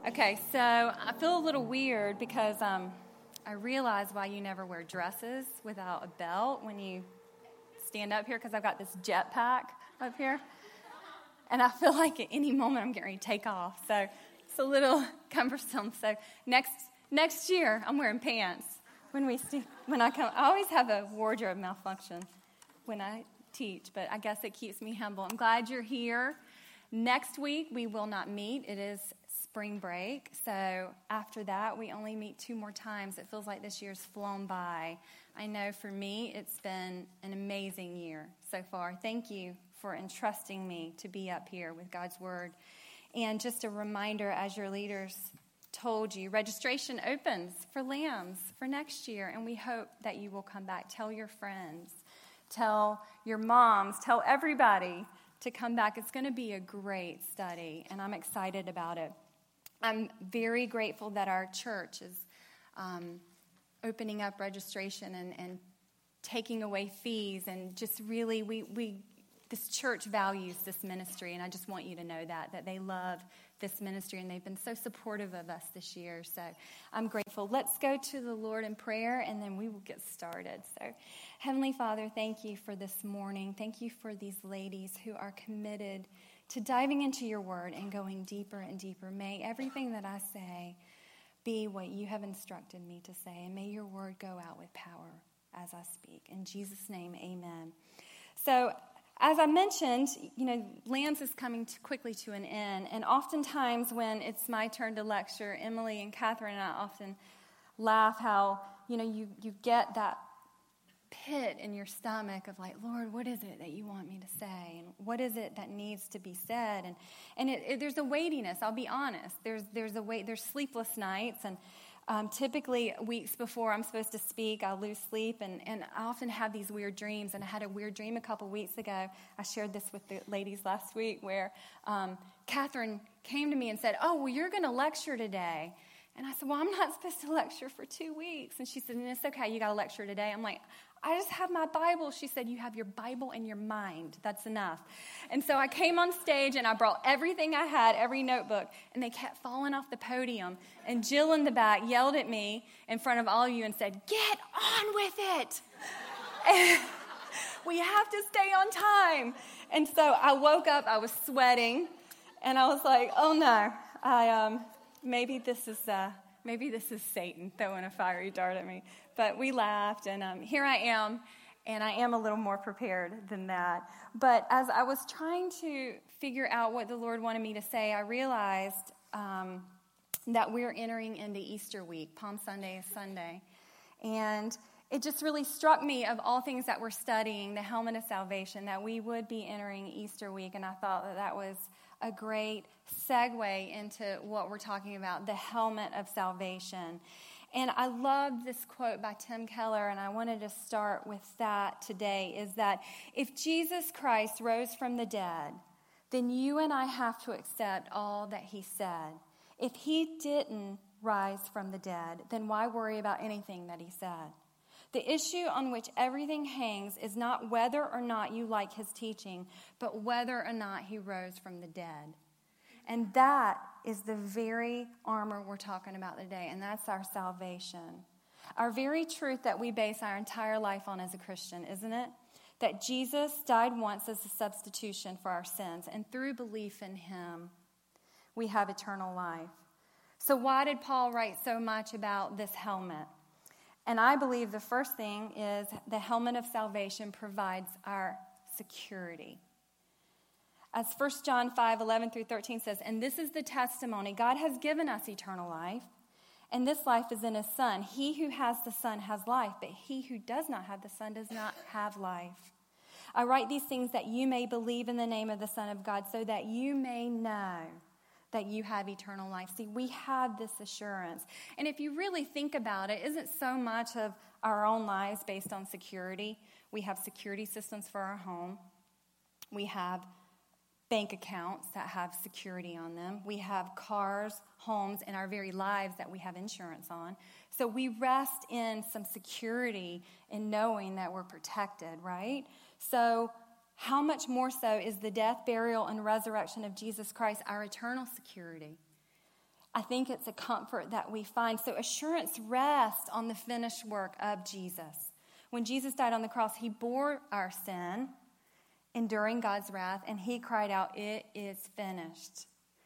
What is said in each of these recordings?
Okay, so I feel a little weird because I realize why you never wear dresses without a belt when you stand up here, because I've got this jetpack up here. And I feel like at any moment I'm getting ready to take off. So it's a little cumbersome. So next year I'm wearing pants when I come. I always have a wardrobe malfunction when I teach, but I guess it keeps me humble. I'm glad you're here. Next week we will not meet. It is spring break. So after that, we only meet 2 more times. It feels like this year's flown by. I know for me, it's been an amazing year so far. Thank you for entrusting me to be up here with God's Word. And just a reminder, as your leaders told you, registration opens for Lambs for next year, and we hope that you will come back. Tell your friends, tell your moms, tell everybody to come back. It's going to be a great study, and I'm excited about it. I'm very grateful that our church is opening up registration and taking away fees, and just really, this church values this ministry, and I just want you to know that they love this ministry, and they've been so supportive of us this year, so I'm grateful. Let's go to the Lord in prayer, and then we will get started. So, Heavenly Father, thank you for this morning. Thank you for these ladies who are committed to diving into your word and going deeper and deeper. May everything that I say be what you have instructed me to say, and may your word go out with power as I speak. In Jesus' name, amen. So, as I mentioned, Lambs is coming quickly to an end, and oftentimes when it's my turn to lecture, Emily and Catherine and I often laugh how, you get that pit in your stomach of like, Lord, what is it that you want me to say? And what is it that needs to be said? And there's a weightiness, I'll be honest. There's a weight, there's sleepless nights, and typically weeks before I'm supposed to speak, I'll lose sleep, and I often have these weird dreams, and I had a weird dream a couple weeks ago. I shared this with the ladies last week, where Catherine came to me and said, oh, well, you're going to lecture today. And I said, well, I'm not supposed to lecture for 2 weeks. And she said, it's okay, you got to lecture today. I'm like, I just have my Bible. She said, you have your Bible and your mind. That's enough. And so I came on stage, and I brought everything I had, every notebook, and they kept falling off the podium. And Jill in the back yelled at me in front of all of you and said, get on with it. And we have to stay on time. And so I woke up, I was sweating, and I was like, oh no, maybe this is Satan throwing a fiery dart at me. But we laughed, and here I am, and I am a little more prepared than that. But as I was trying to figure out what the Lord wanted me to say, I realized that we're entering into Easter week. Palm Sunday is Sunday. And it just really struck me, of all things that we're studying, the helmet of salvation, that we would be entering Easter week. And I thought that was a great segue into what we're talking about, the helmet of salvation. And I love this quote by Tim Keller, and I wanted to start with that today, is that if Jesus Christ rose from the dead, then you and I have to accept all that he said. If he didn't rise from the dead, then why worry about anything that he said? The issue on which everything hangs is not whether or not you like his teaching, but whether or not he rose from the dead. And that is the very armor we're talking about today, and that's our salvation. Our very truth that we base our entire life on as a Christian, isn't it? That Jesus died once as a substitution for our sins, and through belief in him, we have eternal life. So why did Paul write so much about this helmet? And I believe the first thing is the helmet of salvation provides our security. As 1 John 5:11-13 says, and this is the testimony, God has given us eternal life, and this life is in his Son. He who has the Son has life, but he who does not have the Son does not have life. I write these things that you may believe in the name of the Son of God, so that you may know that you have eternal life. See, we have this assurance. And if you really think about it, isn't so much of our own lives based on security? We have security systems for our home. We have bank accounts that have security on them. We have cars, homes, and our very lives that we have insurance on. So we rest in some security in knowing that we're protected, right? So how much more so is the death, burial, and resurrection of Jesus Christ our eternal security? I think it's a comfort that we find. So assurance rests on the finished work of Jesus. When Jesus died on the cross, he bore our sin, enduring God's wrath, and he cried out, "It is finished."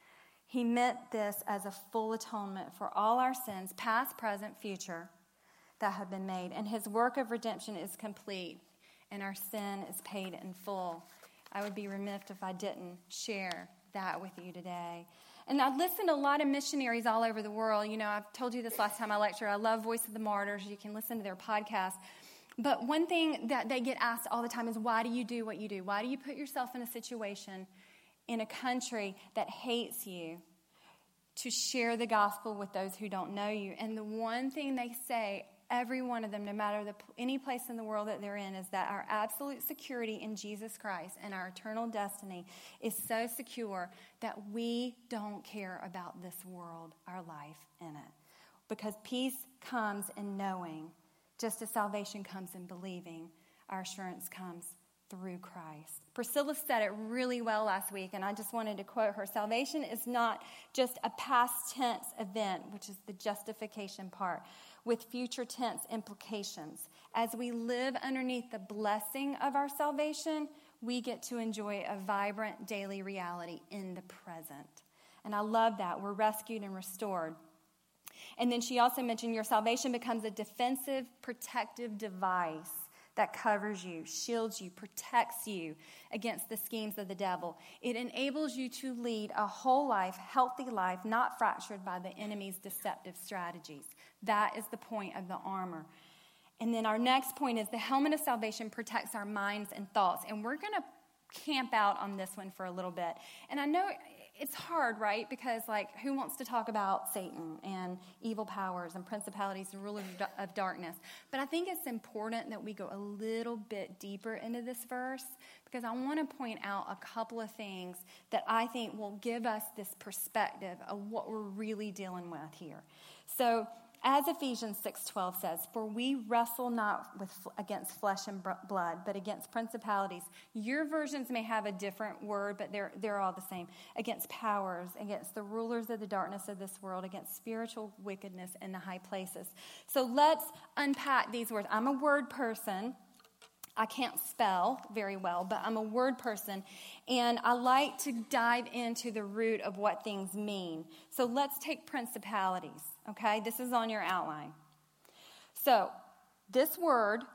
He meant this as a full atonement for all our sins, past, present, future, that have been made. And his work of redemption is complete, and our sin is paid in full. I would be remiss if I didn't share that with you today. And I've listened to a lot of missionaries all over the world. You know, I've told you this last time I lectured. I love Voice of the Martyrs. You can listen to their podcast. But one thing that they get asked all the time is, why do you do what you do? Why do you put yourself in a situation in a country that hates you to share the gospel with those who don't know you? And the one thing they say, every one of them, no matter any place in the world that they're in, is that our absolute security in Jesus Christ and our eternal destiny is so secure that we don't care about this world, our life in it. Because peace comes in knowing, just as salvation comes in believing, our assurance comes through Christ. Priscilla said it really well last week, and I just wanted to quote her. Salvation is not just a past tense event, which is the justification part, with future tense implications. As we live underneath the blessing of our salvation, we get to enjoy a vibrant daily reality in the present. And I love that. We're rescued and restored. And then she also mentioned your salvation becomes a defensive, protective device that covers you, shields you, protects you against the schemes of the devil. It enables you to lead a whole life, healthy life, not fractured by the enemy's deceptive strategies. That is the point of the armor. And then our next point is the helmet of salvation protects our minds and thoughts. And we're going to camp out on this one for a little bit. And I know it's hard, right? Because, who wants to talk about Satan and evil powers and principalities and rulers of darkness? But I think it's important that we go a little bit deeper into this verse, because I want to point out a couple of things that I think will give us this perspective of what we're really dealing with here. So, as Ephesians 6:12 says, "For we wrestle not against flesh and blood, but against principalities." Your versions may have a different word, but they're all the same. "Against powers, against the rulers of the darkness of this world, against spiritual wickedness in the high places." So let's unpack these words. I'm a word person. I can't spell very well, but I'm a word person, and I like to dive into the root of what things mean. So let's take principalities, okay? This is on your outline. So this word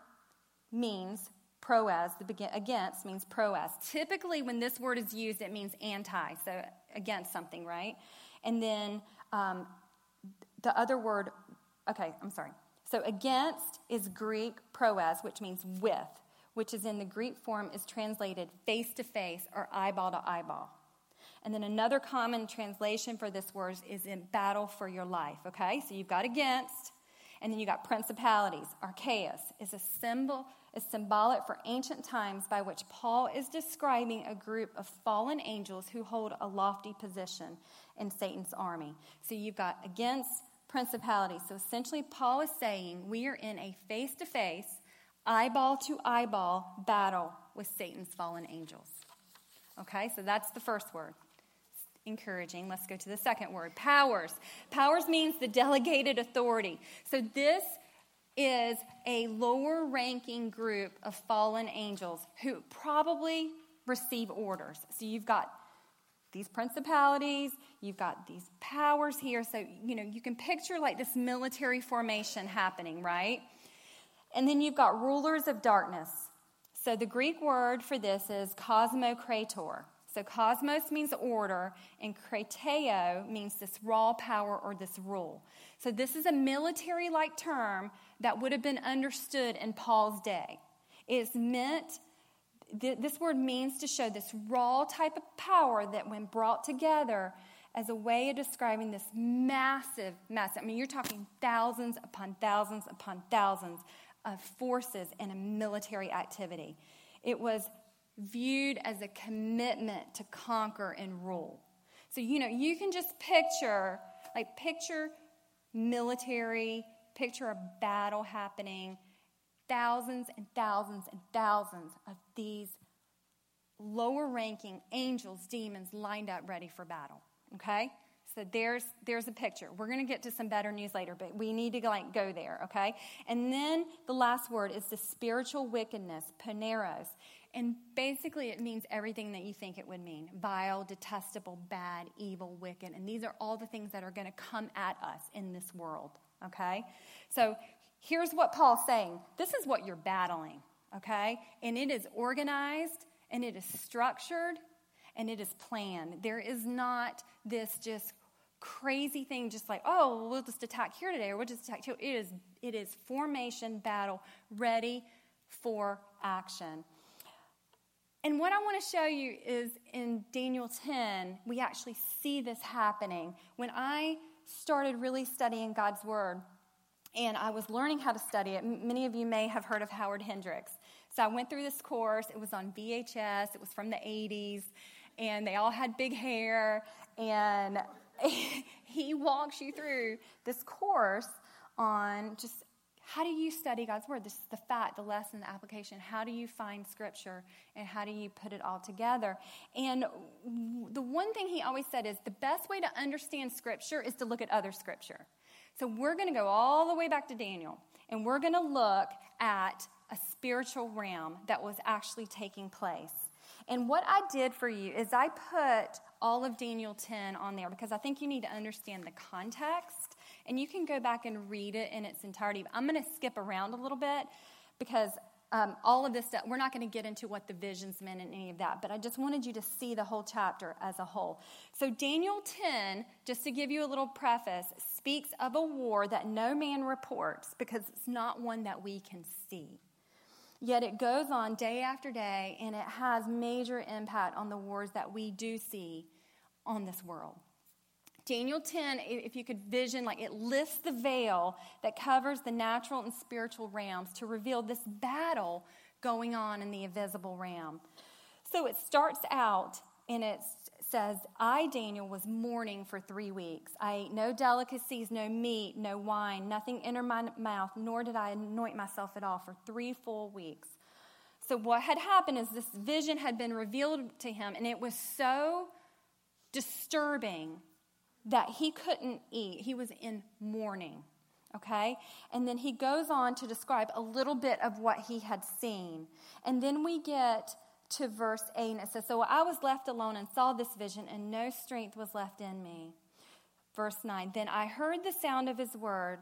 means proas. Against means proas. Typically, when this word is used, it means anti, so against something, right? And then the other word, So against is Greek proas, which means with, which is in the Greek form is translated face to face or eyeball to eyeball. And then another common translation for this word is in battle for your life, okay? So you've got against, and then you got principalities. Archaeus is symbolic for ancient times by which Paul is describing a group of fallen angels who hold a lofty position in Satan's army. So you've got against, principalities. So essentially Paul is saying we are in a face-to-face, eyeball-to-eyeball battle with Satan's fallen angels. Okay, so that's the first word. Encouraging. Let's go to the second word, powers. Powers means the delegated authority. So this is a lower-ranking group of fallen angels who probably receive orders. So you've got these principalities, you've got these powers here. So, you can picture this military formation happening, right? And then you've got rulers of darkness. So the Greek word for this is cosmokrator. So cosmos means order, and krateo means this raw power or this rule. So this is a military-like term that would have been understood in Paul's day. It's meant, this word means to show this raw type of power that when brought together as a way of describing this massive, you're talking thousands upon thousands upon thousands of forces in a military activity. It was viewed as a commitment to conquer and rule. So, you can just picture military, picture a battle happening, thousands and thousands and thousands of these lower-ranking angels, demons lined up ready for battle, okay? So So there's a picture. We're going to get to some better news later, but we need to go there, okay? And then the last word is the spiritual wickedness, poneros. And basically it means everything that you think it would mean. Vile, detestable, bad, evil, wicked. And these are all the things that are going to come at us in this world, okay? So here's what Paul's saying. This is what you're battling, okay? And it is organized, and it is structured, and it is planned. There is not this just crazy thing just like, oh, we'll just attack here today, or we'll just attack here. It is formation, battle, ready for action. And what I want to show you is in Daniel 10, we actually see this happening. When I started really studying God's Word, and I was learning how to study it, many of you may have heard of Howard Hendricks. So I went through this course. It was on VHS. It was from the 80s. And they all had big hair. And he walks you through this course on just how do you study God's Word? This is the fact, the lesson, the application. How do you find Scripture, and how do you put it all together? And the one thing he always said is the best way to understand Scripture is to look at other Scripture. So we're going to go all the way back to Daniel, and we're going to look at a spiritual realm that was actually taking place. And what I did for you is I put all of Daniel 10 on there because I think you need to understand the context. And you can go back and read it in its entirety. I'm going to skip around a little bit because all of this stuff, we're not going to get into what the visions meant and any of that. But I just wanted you to see the whole chapter as a whole. So Daniel 10, just to give you a little preface, speaks of a war that no man reports because it's not one that we can see. Yet it goes on day after day, and it has major impact on the wars that we do see on this world. Daniel 10, if you could vision, it lifts the veil that covers the natural and spiritual realms to reveal this battle going on in the invisible realm. So it starts out, and it says, I, Daniel, was mourning for 3 weeks. I ate no delicacies, no meat, no wine, nothing entered my mouth, nor did I anoint myself at all for 3 full weeks. So what had happened is this vision had been revealed to him, and it was so disturbing that he couldn't eat. He was in mourning, okay? And then he goes on to describe a little bit of what he had seen. And then we get to verse 8, and it says, so I was left alone and saw this vision, and no strength was left in me. Verse 9, then I heard the sound of his words.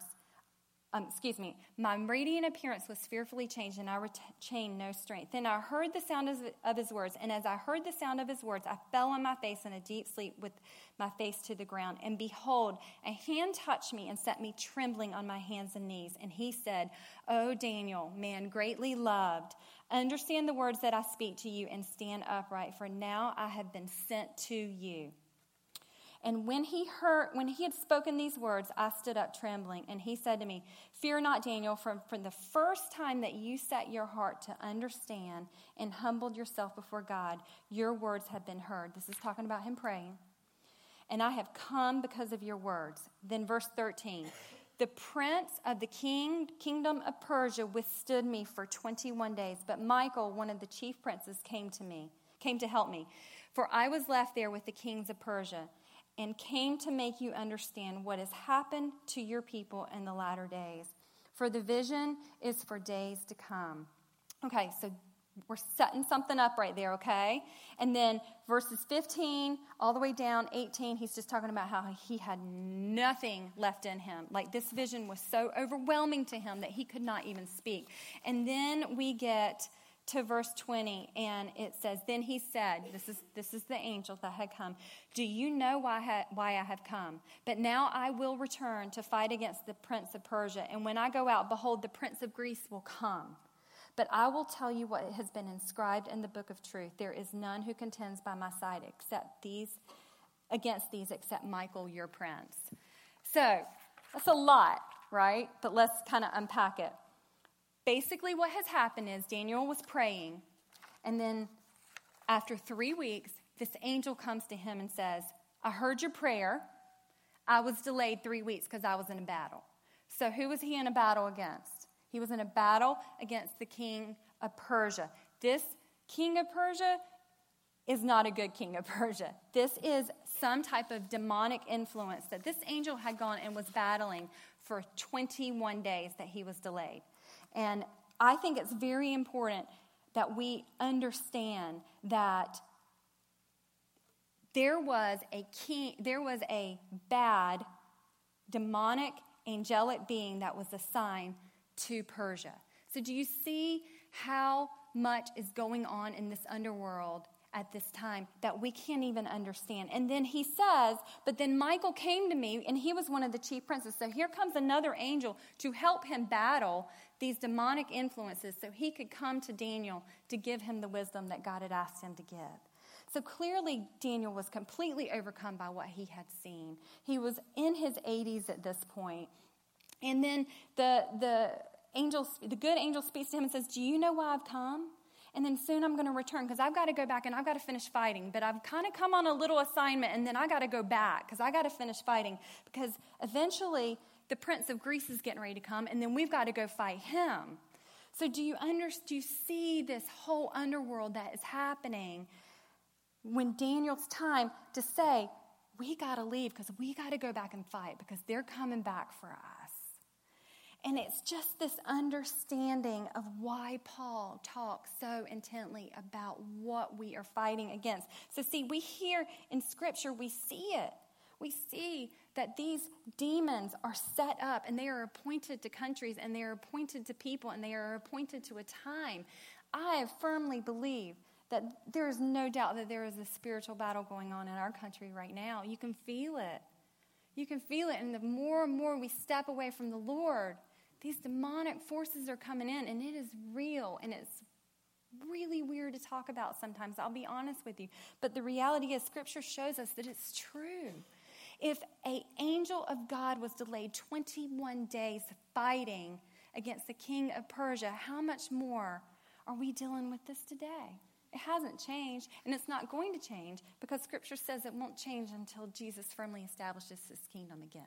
My radiant appearance was fearfully changed, and I retained no strength. Then I heard the sound of his words, and as I heard the sound of his words, I fell on my face in a deep sleep with my face to the ground. And behold, a hand touched me and set me trembling on my hands and knees. And he said, O Daniel, man greatly loved, understand the words that I speak to you and stand upright, for now I have been sent to you. And when he had spoken these words, I stood up trembling, and he said to me, fear not, Daniel, for the first time that you set your heart to understand and humbled yourself before God, your words have been heard. This is talking about him praying. And I have come because of your words. Then verse 13, the prince of the kingdom of Persia withstood me for 21 days, but Michael, one of the chief princes, came to help me. For I was left there with the kings of Persia, and came to make you understand what has happened to your people in the latter days. For the vision is for days to come. Okay, so we're setting something up right there, okay? And then verses 15 all the way down, 18, he's just talking about how he had nothing left in him. This vision was so overwhelming to him that he could not even speak. And then we get to verse 20, and it says, then he said, this is the angel that had come, do you know why I have come? But now I will return to fight against the prince of Persia, and when I go out, behold, the prince of Greece will come. But I will tell you what has been inscribed in the book of truth. There is none who contends by my side against these except Michael, your prince. So that's a lot, right? But let's kind of unpack it. Basically what has happened is Daniel was praying, and then after 3 weeks, this angel comes to him and says, I heard your prayer. I was delayed 3 weeks because I was in a battle. So who was he in a battle against? He was in a battle against the king of Persia. This king of Persia is not a good king of Persia. This is some type of demonic influence that this angel had gone and was battling for 21 days that he was delayed. And I think it's very important that we understand that there was a bad, demonic, angelic being that was assigned to Persia. So do you see how much is going on in this underworld at this time that we can't even understand? And then he says, but then Michael came to me, and he was one of the chief princes. So here comes another angel to help him battle these demonic influences so he could come to Daniel to give him the wisdom that God had asked him to give. So clearly Daniel was completely overcome by what he had seen. He was in his 80s at this point. And then the good angel speaks to him and says, do you know why I've come? And then soon I'm going to return because I've got to go back and I've got to finish fighting. But I've kind of come on a little assignment, and then I got to go back because I got to finish fighting because eventually the prince of Greece is getting ready to come, and then we've got to go fight him. So do you see this whole underworld that is happening when Daniel's time to say, we got to leave because we got to go back and fight because they're coming back for us. And it's just this understanding of why Paul talks so intently about what we are fighting against. So see, we hear in Scripture, we see it. We see that these demons are set up and they are appointed to countries and they are appointed to people and they are appointed to a time. I firmly believe that there is no doubt that there is a spiritual battle going on in our country right now. You can feel it. You can feel it. And the more and more we step away from the Lord, these demonic forces are coming in, and it is real, and it's really weird to talk about sometimes. I'll be honest with you. But the reality is Scripture shows us that it's true. If an angel of God was delayed 21 days fighting against the king of Persia, how much more are we dealing with this today? It hasn't changed, and it's not going to change because Scripture says it won't change until Jesus firmly establishes his kingdom again.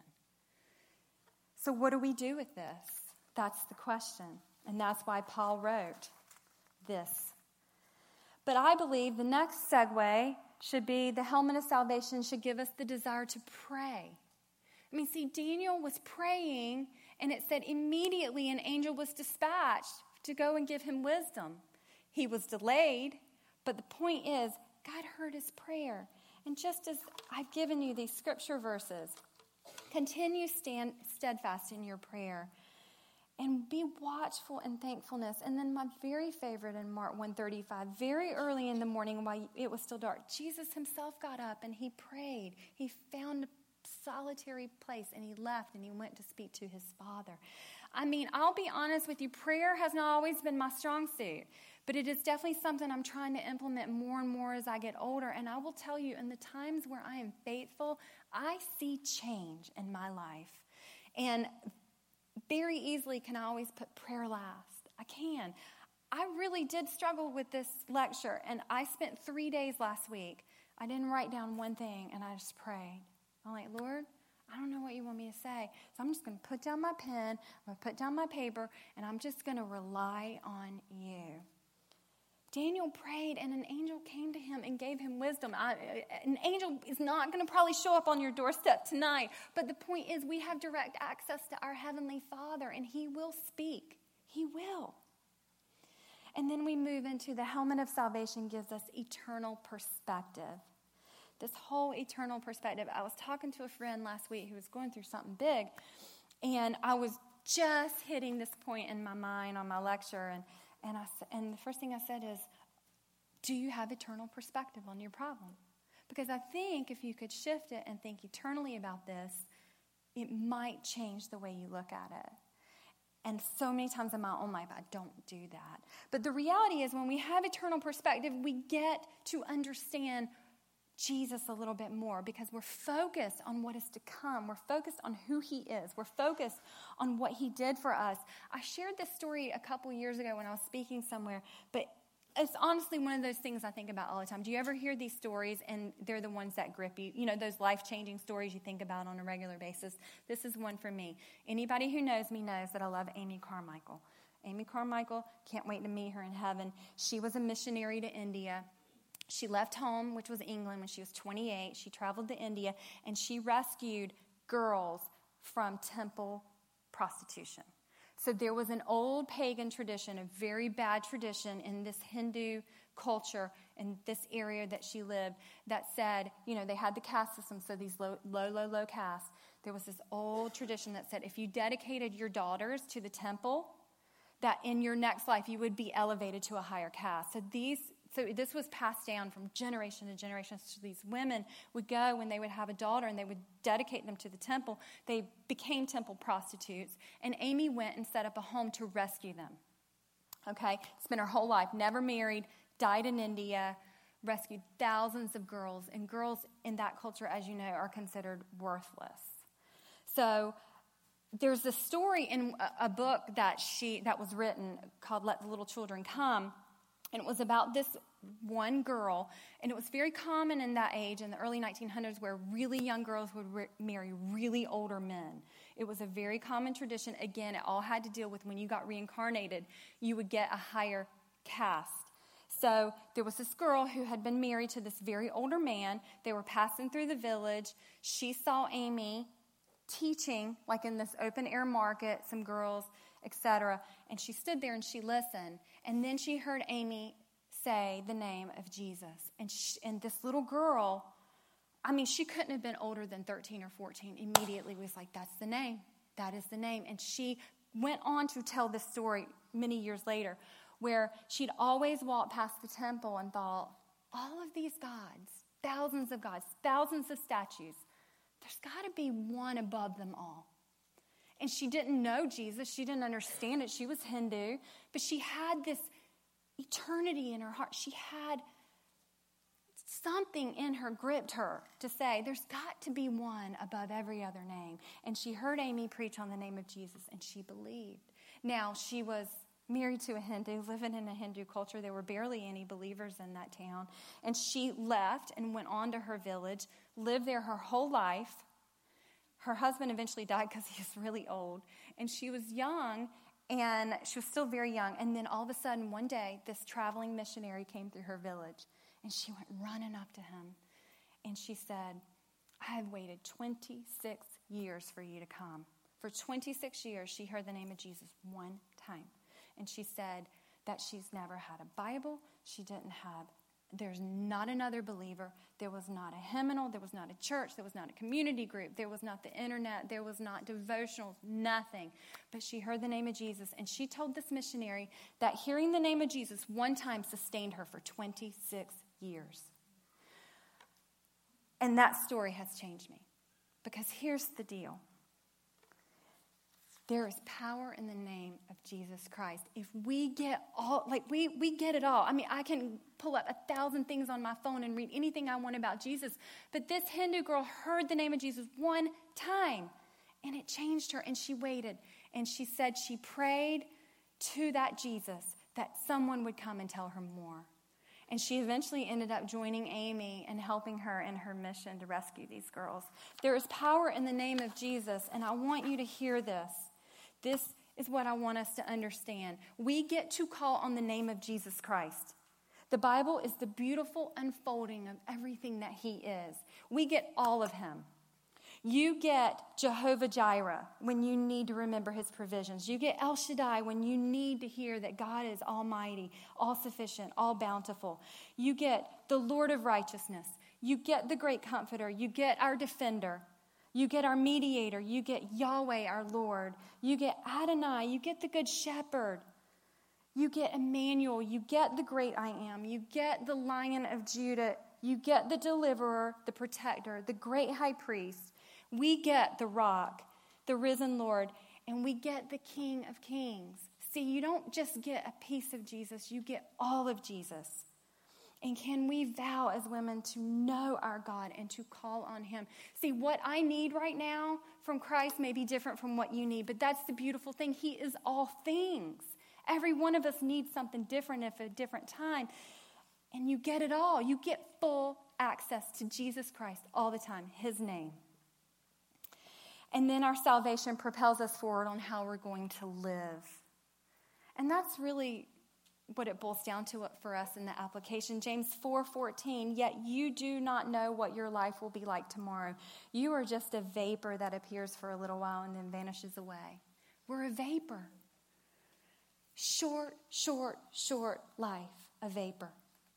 So what do we do with this? That's the question, and that's why Paul wrote this. But I believe the next segue should be the helmet of salvation should give us the desire to pray. I mean, see, Daniel was praying, and it said immediately an angel was dispatched to go and give him wisdom. He was delayed, but the point is, God heard his prayer. And just as I've given you these scripture verses, continue steadfast in your prayer and be watchful in thankfulness. And then my very favorite in Mark 1:35, very early in the morning while it was still dark, Jesus himself got up and he prayed. He found a solitary place and he left and he went to speak to his Father. I mean, I'll be honest with you, prayer has not always been my strong suit, but it is definitely something I'm trying to implement more and more as I get older. And I will tell you, in the times where I am faithful, I see change in my life. And very easily can I always put prayer last. I can. I really did struggle with this lecture, and I spent 3 days last week. I didn't write down one thing, and I just prayed. I'm like, Lord, I don't know what you want me to say, so I'm just going to put down my pen, I'm going to put down my paper, and I'm just going to rely on you. Daniel prayed, and an angel came to him and gave him wisdom. An angel is not going to probably show up on your doorstep tonight, but the point is we have direct access to our Heavenly Father, and He will speak. He will. And then we move into the helmet of salvation gives us eternal perspective. This whole eternal perspective. I was talking to a friend last week who was going through something big, and I was just hitting this point in my mind on my lecture, and the first thing I said is, do you have eternal perspective on your problem? Because I think if you could shift it and think eternally about this, it might change the way you look at it. And so many times in my own life, I don't do that. But the reality is when we have eternal perspective, we get to understand Jesus a little bit more because we're focused on what is to come. We're focused on who He is. We're focused on what He did for us. I shared this story a couple years ago when I was speaking somewhere, but it's honestly one of those things I think about all the time. Do you ever hear these stories and they're the ones that grip you? You know, those life-changing stories you think about on a regular basis. This is one for me. Anybody who knows me knows that I love Amy Carmichael. Amy Carmichael, can't wait to meet her in heaven. She was a missionary to India. She left home, which was England, when she was 28. She traveled to India, and she rescued girls from temple prostitution. So there was an old pagan tradition, a very bad tradition in this Hindu culture in this area that she lived that said, they had the caste system, so these low castes. There was this old tradition that said if you dedicated your daughters to the temple, that in your next life you would be elevated to a higher caste. So this was passed down from generation to generation. So these women would go when they would have a daughter and they would dedicate them to the temple. They became temple prostitutes. And Amy went and set up a home to rescue them. Okay? Spent her whole life, never married, died in India, rescued thousands of girls. And girls in that culture, as you know, are considered worthless. So there's a story in a book that was written called Let the Little Children Come. And it was about this one girl, and it was very common in that age, in the early 1900s, where really young girls would marry really older men. It was a very common tradition. Again, it all had to deal with when you got reincarnated, you would get a higher caste. So there was this girl who had been married to this very older man. They were passing through the village. She saw Amy teaching, like in this open-air market, some girls, etc. And she stood there and she listened. And then she heard Amy say the name of Jesus. And this little girl, she couldn't have been older than 13 or 14, immediately was like, that's the name. That is the name. And she went on to tell this story many years later, where she'd always walked past the temple and thought, all of these gods, thousands of statues, there's got to be one above them all. And she didn't know Jesus. She didn't understand it. She was Hindu. But she had this eternity in her heart. She had something in her, gripped her to say, there's got to be one above every other name. And she heard Amy preach on the name of Jesus, and she believed. Now, she was married to a Hindu, living in a Hindu culture. There were barely any believers in that town. And she left and went on to her village, lived there her whole life. Her husband eventually died because he was really old. And she was young, and she was still very young. And then all of a sudden, one day, this traveling missionary came through her village. And she went running up to him. And she said, I have waited 26 years for you to come. For 26 years, she heard the name of Jesus one time. And she said that she's never had a Bible. There's not another believer. There was not a hymnal. There was not a church. There was not a community group. There was not the internet. There was not devotionals, nothing. But she heard the name of Jesus, and she told this missionary that hearing the name of Jesus one time sustained her for 26 years. And that story has changed me. Because here's the deal. There is power in the name of Jesus Christ. If we get we get it all. I can pull up 1,000 things on my phone and read anything I want about Jesus. But this Hindu girl heard the name of Jesus one time, and it changed her, and she waited. And she said she prayed to that Jesus that someone would come and tell her more. And she eventually ended up joining Amy and helping her in her mission to rescue these girls. There is power in the name of Jesus, and I want you to hear this. This is what I want us to understand. We get to call on the name of Jesus Christ. The Bible is the beautiful unfolding of everything that he is. We get all of him. You get Jehovah Jireh when you need to remember his provisions. You get El Shaddai when you need to hear that God is almighty, all-sufficient, all-bountiful. You get the Lord of righteousness. You get the great comforter. You get our defender. You get our mediator. You get Yahweh, our Lord. You get Adonai. You get the good shepherd. You get Emmanuel. You get the great I am. You get the Lion of Judah. You get the deliverer, the protector, the great high priest. We get the rock, the risen Lord, and we get the King of Kings. See, you don't just get a piece of Jesus. You get all of Jesus. And can we vow as women to know our God and to call on him? See, what I need right now from Christ may be different from what you need, but that's the beautiful thing. He is all things. Every one of us needs something different at a different time. And you get it all. You get full access to Jesus Christ all the time, his name. And then our salvation propels us forward on how we're going to live. And that's really what it boils down to for us in the application. James 4:14, yet you do not know what your life will be like tomorrow. You are just a vapor that appears for a little while and then vanishes away. We're a vapor. Short life, a vapor.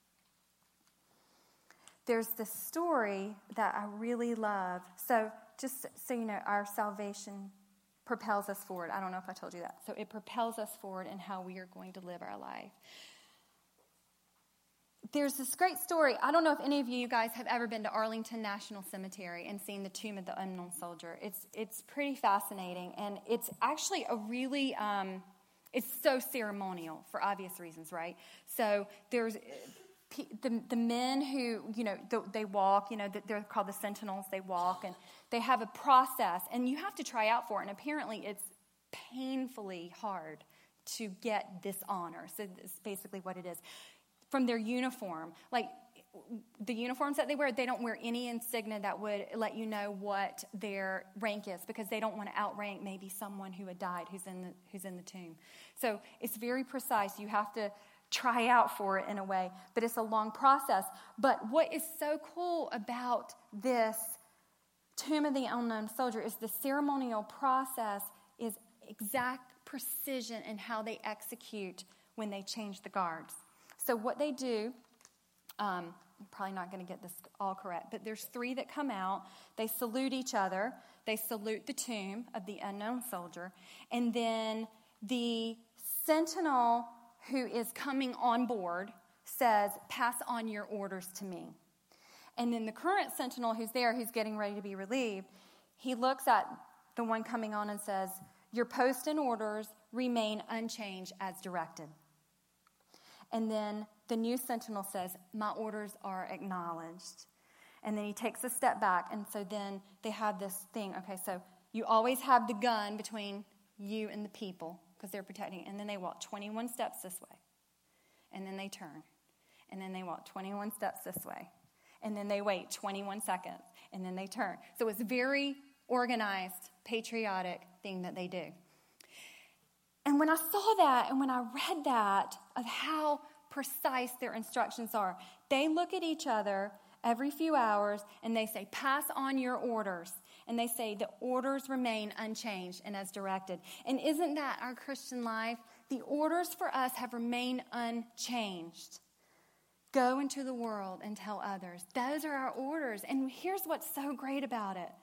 There's this story that I really love. So just so you know, our salvation propels us forward. I don't know if I told you that. So it propels us forward in how we are going to live our life. There's this great story. I don't know if any of you guys have ever been to Arlington National Cemetery and seen the tomb of the unknown soldier. It's pretty fascinating, and it's actually a really, it's so ceremonial for obvious reasons, right? So there's the men who, they walk, they're called the sentinels, they walk, and they have a process, and you have to try out for it, and apparently it's painfully hard to get this honor. So that's basically what it is. From their uniform, like the uniforms that they wear, they don't wear any insignia that would let you know what their rank is, because they don't want to outrank maybe someone who had died who's in the tomb. So it's very precise. You have to try out for it in a way, but it's a long process. But what is so cool about this Tomb of the Unknown Soldier is the ceremonial process is exact precision in how they execute when they change the guards. So what they do, I'm probably not going to get this all correct, but there's 3 that come out. They salute each other. They salute the tomb of the unknown soldier. And then the sentinel who is coming on board says, pass on your orders to me. And then the current sentinel who's there, who's getting ready to be relieved, he looks at the one coming on and says, your post and orders remain unchanged as directed. And then the new sentinel says, my orders are acknowledged. And then he takes a step back, and so then they have this thing. Okay, so you always have the gun between you and the people, because they're protecting. And then they walk 21 steps this way. And then they turn. And then they walk 21 steps this way. And then they wait 21 seconds. And then they turn. So it's a very organized, patriotic thing that they do. And when I saw that, and when I read that, of how precise their instructions are, they look at each other every few hours, and they say, pass on your orders. And they say, the orders remain unchanged and as directed. And isn't that our Christian life? The orders for us have remained unchanged. Go into the world and tell others. Those are our orders. And here's what's so great about it.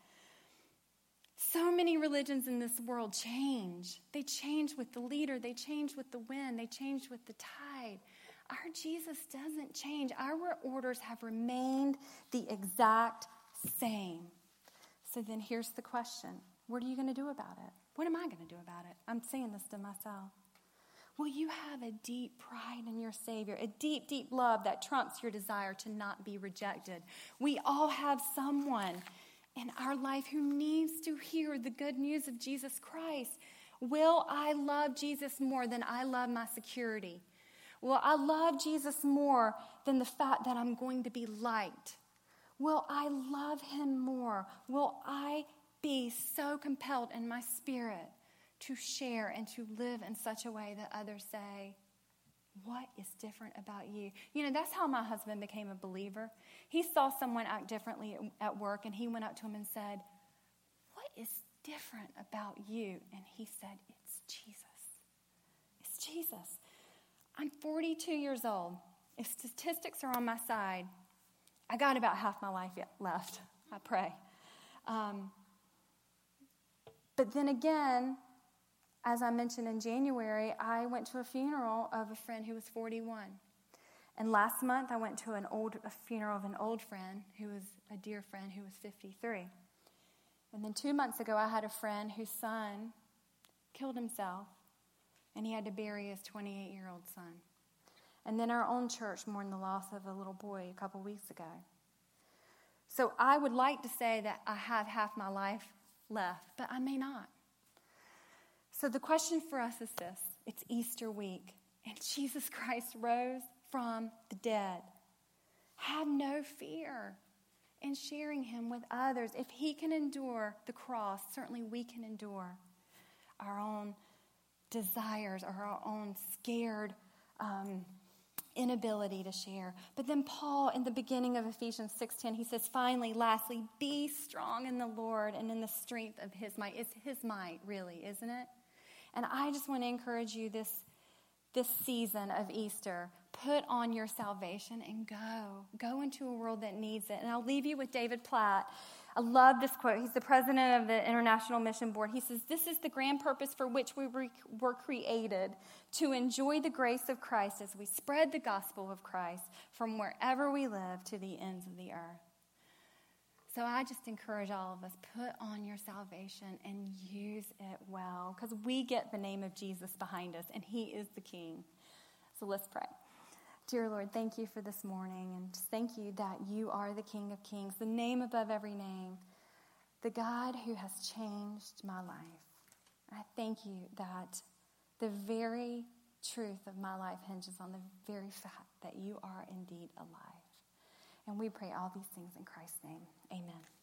So many religions in this world change. They change with the leader. They change with the wind. They change with the tide. Our Jesus doesn't change. Our orders have remained the exact same. So then here's the question. What are you going to do about it? What am I going to do about it? I'm saying this to myself. Will you have a deep pride in your Savior, a deep, deep love that trumps your desire to not be rejected? We all have someone in our life who needs to hear the good news of Jesus Christ. Will I love Jesus more than I love my security? Will I love Jesus more than the fact that I'm going to be liked? Will I love him more? Will I be so compelled in my spirit to share and to live in such a way that others say, what is different about you? That's how my husband became a believer. He saw someone act differently at work, and he went up to him and said, what is different about you? And he said, it's Jesus. It's Jesus. I'm 42 years old. If statistics are on my side, I got about half my life yet left, I pray. But then again, as I mentioned in January, I went to a funeral of a friend who was 41. And last month, I went to a funeral of an old friend who was a dear friend who was 53. And then 2 months ago, I had a friend whose son killed himself, and he had to bury his 28-year-old son. And then our own church mourned the loss of a little boy a couple weeks ago. So I would like to say that I have half my life left, but I may not. So the question for us is this. It's Easter week, and Jesus Christ rose from the dead. Have no fear in sharing him with others. If he can endure the cross, certainly we can endure our own desires or our own scared inability to share. But then Paul, in the beginning of Ephesians 6:10, he says, finally, lastly, be strong in the Lord and in the strength of his might. It's his might, really, isn't it? And I just want to encourage you this season of Easter, put on your salvation and go into a world that needs it. And I'll leave you with David Platt. I love this quote. He's the president of the International Mission Board. He says, this is the grand purpose for which we were created, to enjoy the grace of Christ as we spread the gospel of Christ from wherever we live to the ends of the earth. So I just encourage all of us, put on your salvation and use it well, because we get the name of Jesus behind us, and he is the King. So let's pray. Dear Lord, thank you for this morning, and just thank you that you are the King of Kings, the name above every name, the God who has changed my life. I thank you that the very truth of my life hinges on the very fact that you are indeed alive. And we pray all these things in Christ's name. Amen.